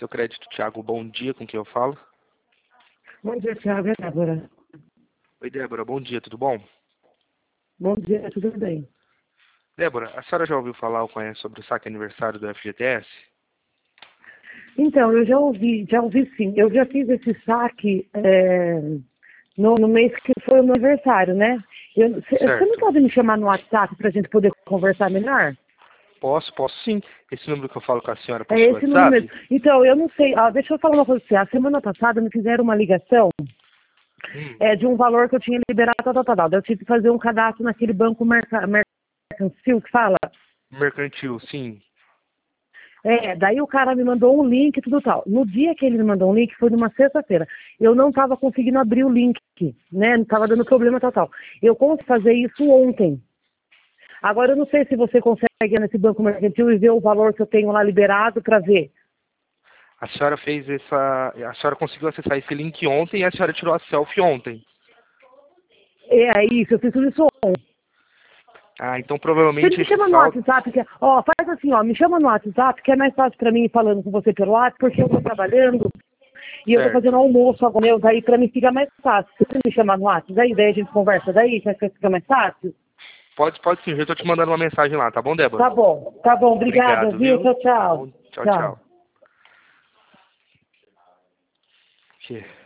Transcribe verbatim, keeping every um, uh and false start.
Seu Crédito, Thiago, bom dia, com quem eu falo? Bom dia, Thiago. É Débora. Oi, Débora, bom dia, tudo bom? Bom dia, tudo bem? Débora, a senhora já ouviu falar ou conhece sobre o saque aniversário do F G T S? Então, eu já ouvi, já ouvi sim. Eu já fiz esse saque é, no, no mês que foi o meu aniversário, né? Eu- Você você não Certo. pode me chamar no WhatsApp para a gente poder conversar melhor? Posso, posso sim. Esse número que eu falo com a senhora É possui esse número mesmo. WhatsApp? Então, eu não sei. Ah, deixa eu falar uma coisa pra você. A semana passada me fizeram uma ligação Hum, é, de um valor que eu tinha liberado, tal, tal, tal, tal. Eu tive que fazer um cadastro naquele banco merca- mercantil que fala. mercantil, sim. É, daí o cara me mandou um link e tudo tal. No dia que ele me mandou um link, foi numa sexta-feira. Eu não estava conseguindo abrir o link, né? Não estava dando problema, tal, tal. Eu consegui fazer isso ontem. Agora eu não sei se você consegue ir nesse banco mercantil e ver o valor que eu tenho lá liberado para ver. A senhora fez essa... A senhora conseguiu acessar esse link ontem e a senhora tirou a selfie ontem. É isso, eu fiz tudo isso ontem. Ah, então Você provavelmente me esse chama no saldo... WhatsApp, que, é- ó, faz assim, ó, me chama no WhatsApp, que é mais fácil para mim ir falando com você pelo WhatsApp, porque eu estou trabalhando e eu estou fazendo Certo. almoço agora, meu, daí para mim fica mais fácil. Se você me chamar no WhatsApp, daí, daí a gente conversa daí, que fica mais fácil. Pode, pode sim, eu tô te mandando uma mensagem lá, tá bom, Débora? Tá bom, tá bom, obrigada, Obrigado, viu? viu? Tchau, Tá tchau. bom? Tchau, Tchau. tchau. Que-